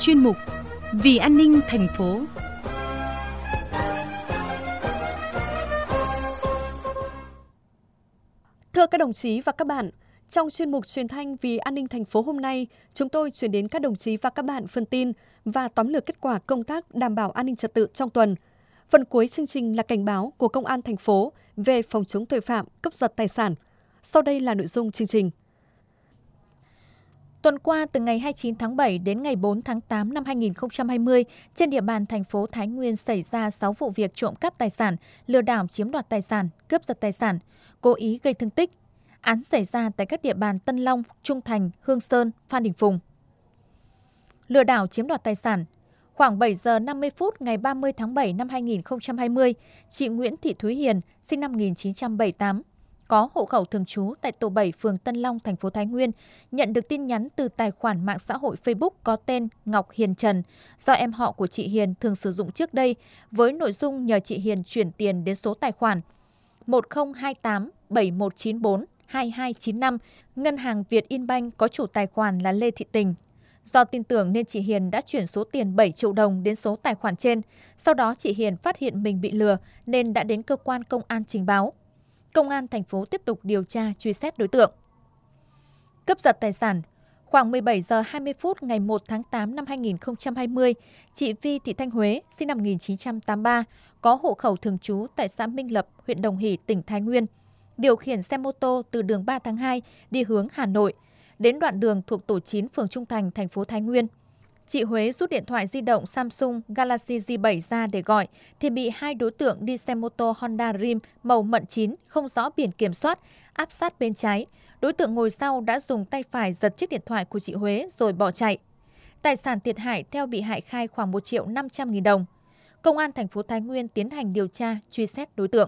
chuyên mục Vì an ninh thành phố. Thưa các đồng chí và các bạn, trong chuyên mục truyền thanh Vì an ninh thành phố hôm nay, chúng tôi chuyển đến các đồng chí và các bạn phần tin và tóm lược kết quả công tác đảm bảo an ninh trật tự trong tuần. Phần cuối chương trình là cảnh báo của Công an thành phố về phòng chống tội phạm, cướp giật tài sản. Sau đây là nội dung chương trình. Tuần qua, từ ngày 29 tháng 7 đến ngày 4 tháng 8 năm 2020, trên địa bàn thành phố Thái Nguyên xảy ra 6 vụ việc trộm cắp tài sản, lừa đảo chiếm đoạt tài sản, cướp giật tài sản, cố ý gây thương tích. Án xảy ra tại các địa bàn Tân Long, Trung Thành, Hương Sơn, Phan Đình Phùng. Lừa đảo chiếm đoạt tài sản. Khoảng 7 giờ 50 phút ngày 30 tháng 7 năm 2020, chị Nguyễn Thị Thúy Hiền, sinh năm 1978, có hộ khẩu thường trú tại tổ 7 phường Tân Long, thành phố Thái Nguyên, nhận được tin nhắn từ tài khoản mạng xã hội Facebook có tên Ngọc Hiền Trần, do em họ của chị Hiền thường sử dụng trước đây, với nội dung nhờ chị Hiền chuyển tiền đến số tài khoản 1028 7194 2295, Ngân hàng Vietinbank có chủ tài khoản là Lê Thị Tình. Do tin tưởng nên chị Hiền đã chuyển số tiền 7 triệu đồng đến số tài khoản trên. Sau đó chị Hiền phát hiện mình bị lừa nên đã đến cơ quan công an trình báo. Công an thành phố tiếp tục điều tra truy xét đối tượng. Cướp giật tài sản. Khoảng 17 giờ 20 phút ngày 1 tháng 8 năm 2020, chị Vi Thị Thanh Huế, sinh năm 1983, có hộ khẩu thường trú tại xã Minh Lập, huyện Đồng Hỷ, tỉnh Thái Nguyên, điều khiển xe mô tô từ đường 3 tháng 2 đi hướng Hà Nội, đến đoạn đường thuộc tổ 9 phường Trung Thành, thành phố Thái Nguyên. Chị Huế rút điện thoại di động Samsung Galaxy J7 ra để gọi thì bị hai đối tượng đi xe mô tô Honda Dream màu mận chín không rõ biển kiểm soát áp sát bên trái. Đối tượng ngồi sau đã dùng tay phải giật chiếc điện thoại của chị Huế rồi bỏ chạy. Tài sản thiệt hại theo bị hại khai khoảng 1.500.000 đồng. Công an thành phố Thái Nguyên tiến hành điều tra truy xét đối tượng.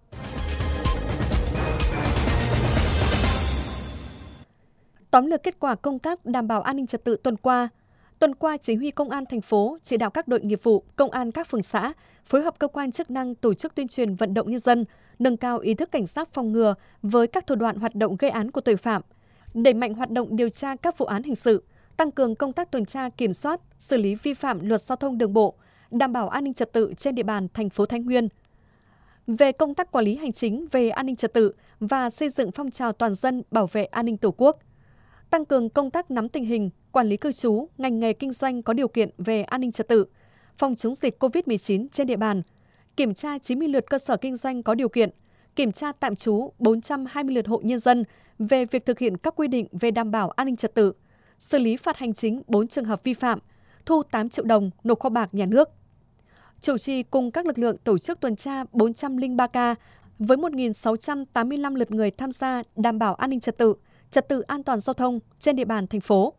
Tóm lược kết quả công tác đảm bảo an ninh trật tự tuần qua. Tuần qua, Chỉ huy Công an thành phố chỉ đạo các đội nghiệp vụ, công an các phường xã phối hợp cơ quan chức năng tổ chức tuyên truyền vận động nhân dân, nâng cao ý thức cảnh giác phòng ngừa với các thủ đoạn hoạt động gây án của tội phạm, đẩy mạnh hoạt động điều tra các vụ án hình sự, tăng cường công tác tuần tra kiểm soát, xử lý vi phạm luật giao thông đường bộ, đảm bảo an ninh trật tự trên địa bàn thành phố Thái Nguyên. Về công tác quản lý hành chính về an ninh trật tự và xây dựng phong trào toàn dân bảo vệ an ninh Tổ quốc, tăng cường công tác nắm tình hình, quản lý cư trú, ngành nghề kinh doanh có điều kiện về an ninh trật tự, phòng chống dịch COVID-19 trên địa bàn, kiểm tra 90 lượt cơ sở kinh doanh có điều kiện, kiểm tra tạm trú 420 lượt hộ nhân dân về việc thực hiện các quy định về đảm bảo an ninh trật tự, xử lý phạt hành chính 4 trường hợp vi phạm, thu 8 triệu đồng nộp kho bạc nhà nước. Chủ trì cùng các lực lượng tổ chức tuần tra 403 ca với 1.685 lượt người tham gia đảm bảo an ninh trật tự an toàn giao thông trên địa bàn thành phố.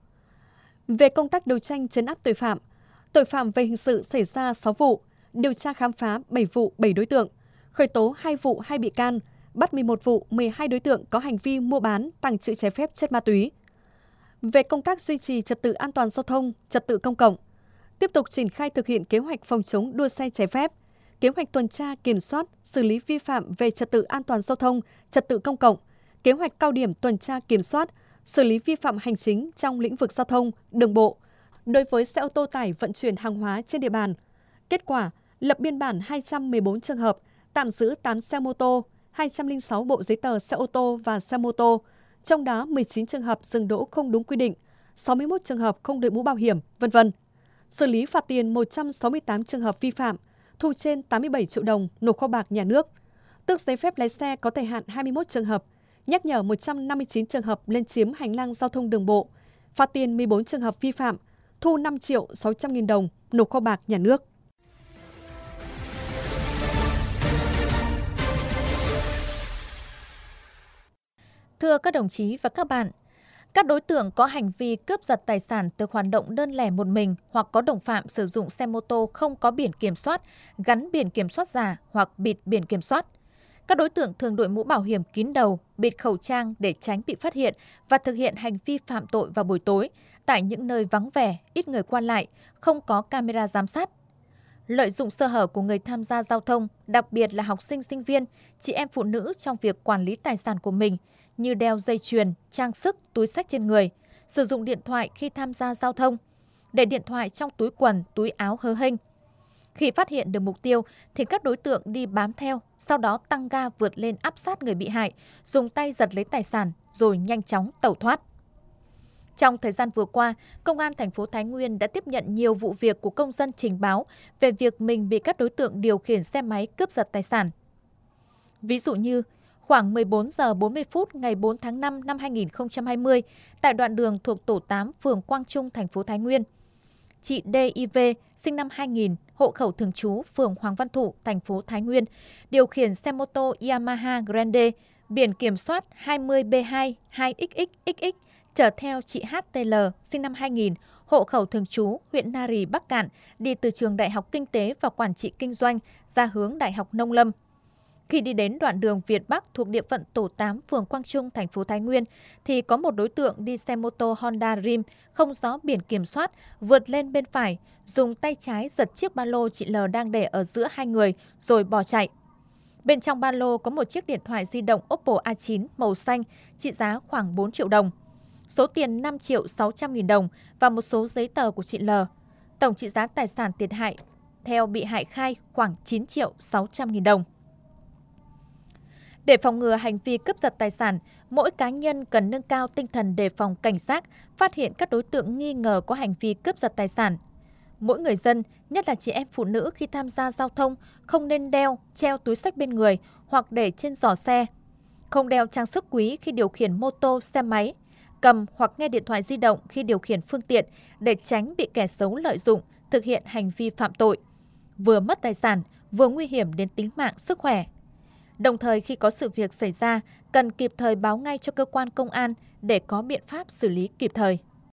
Về công tác đấu tranh trấn áp tội phạm về hình sự xảy ra 6 vụ, điều tra khám phá 7 vụ 7 đối tượng, khởi tố 2 vụ 2 bị can, bắt 11 vụ 12 đối tượng có hành vi mua bán, tàng trữ trái phép chất ma túy. Về công tác duy trì trật tự an toàn giao thông, trật tự công cộng, tiếp tục triển khai thực hiện kế hoạch phòng chống đua xe trái phép, kế hoạch tuần tra kiểm soát, xử lý vi phạm về trật tự an toàn giao thông, trật tự công cộng, kế hoạch cao điểm tuần tra kiểm soát, xử lý vi phạm hành chính trong lĩnh vực giao thông, đường bộ đối với xe ô tô tải vận chuyển hàng hóa trên địa bàn. Kết quả, lập biên bản 214 trường hợp, tạm giữ 8 xe mô tô, 206 bộ giấy tờ xe ô tô và xe mô tô, trong đó 19 trường hợp dừng đỗ không đúng quy định, 61 trường hợp không đội mũ bảo hiểm, v.v. Xử lý phạt tiền 168 trường hợp vi phạm, thu trên 87 triệu đồng nộp kho bạc nhà nước. Tước giấy phép lái xe có thời hạn 21 trường hợp, nhắc nhở 159 trường hợp lấn chiếm hành lang giao thông đường bộ, phạt tiền 14 trường hợp vi phạm, thu 5.600.000 đồng nộp kho bạc nhà nước. Thưa các đồng chí và các bạn, các đối tượng có hành vi cướp giật tài sản từ hoạt động đơn lẻ một mình hoặc có đồng phạm sử dụng xe mô tô không có biển kiểm soát, gắn biển kiểm soát giả hoặc bịt biển kiểm soát. Các đối tượng thường đội mũ bảo hiểm kín đầu, bịt khẩu trang để tránh bị phát hiện và thực hiện hành vi phạm tội vào buổi tối tại những nơi vắng vẻ, ít người qua lại, không có camera giám sát. Lợi dụng sơ hở của người tham gia giao thông, đặc biệt là học sinh, sinh viên, chị em phụ nữ trong việc quản lý tài sản của mình như đeo dây chuyền, trang sức, túi xách trên người, sử dụng điện thoại khi tham gia giao thông. để điện thoại trong túi quần, túi áo hớ hênh. Khi phát hiện được mục tiêu thì các đối tượng đi bám theo, sau đó tăng ga vượt lên áp sát người bị hại, dùng tay giật lấy tài sản rồi nhanh chóng tẩu thoát. Trong thời gian vừa qua, Công an thành phố Thái Nguyên đã tiếp nhận nhiều vụ việc của công dân trình báo về việc mình bị các đối tượng điều khiển xe máy cướp giật tài sản. Ví dụ như, khoảng 14 giờ 40 phút ngày 4 tháng 5 năm 2020, tại đoạn đường thuộc tổ 8 phường Quang Trung, thành phố Thái Nguyên, chị DIV, sinh năm 2000, hộ khẩu thường trú phường Hoàng Văn Thụ, thành phố Thái Nguyên, điều khiển xe mô tô Yamaha Grande, biển kiểm soát 20B2 2XXXX, chở theo chị HTL, sinh năm 2000, hộ khẩu thường trú huyện Nari, Bắc Kạn, đi từ trường Đại học Kinh tế và Quản trị Kinh doanh ra hướng Đại học Nông Lâm. Khi đi đến đoạn đường Việt Bắc thuộc địa phận tổ 8 phường Quang Trung, thành phố Thái Nguyên, thì có một đối tượng đi xe mô tô Honda Dream không rõ biển kiểm soát vượt lên bên phải, dùng tay trái giật chiếc ba lô chị L đang để ở giữa hai người rồi bỏ chạy. Bên trong ba lô có một chiếc điện thoại di động Oppo A9 màu xanh trị giá khoảng 4 triệu đồng, số tiền 5 triệu 600 nghìn đồng và một số giấy tờ của chị L. Tổng trị giá tài sản thiệt hại theo bị hại khai khoảng 9 triệu 600 nghìn đồng. Để phòng ngừa hành vi cướp giật tài sản, mỗi cá nhân cần nâng cao tinh thần đề phòng cảnh giác, phát hiện các đối tượng nghi ngờ có hành vi cướp giật tài sản. Mỗi người dân, nhất là chị em phụ nữ khi tham gia giao thông, không nên đeo, treo túi xách bên người hoặc để trên giỏ xe. Không đeo trang sức quý khi điều khiển mô tô, xe máy, cầm hoặc nghe điện thoại di động khi điều khiển phương tiện để tránh bị kẻ xấu lợi dụng, thực hiện hành vi phạm tội. Vừa mất tài sản, vừa nguy hiểm đến tính mạng, sức khỏe. Đồng thời khi có sự việc xảy ra, cần kịp thời báo ngay cho cơ quan công an để có biện pháp xử lý kịp thời.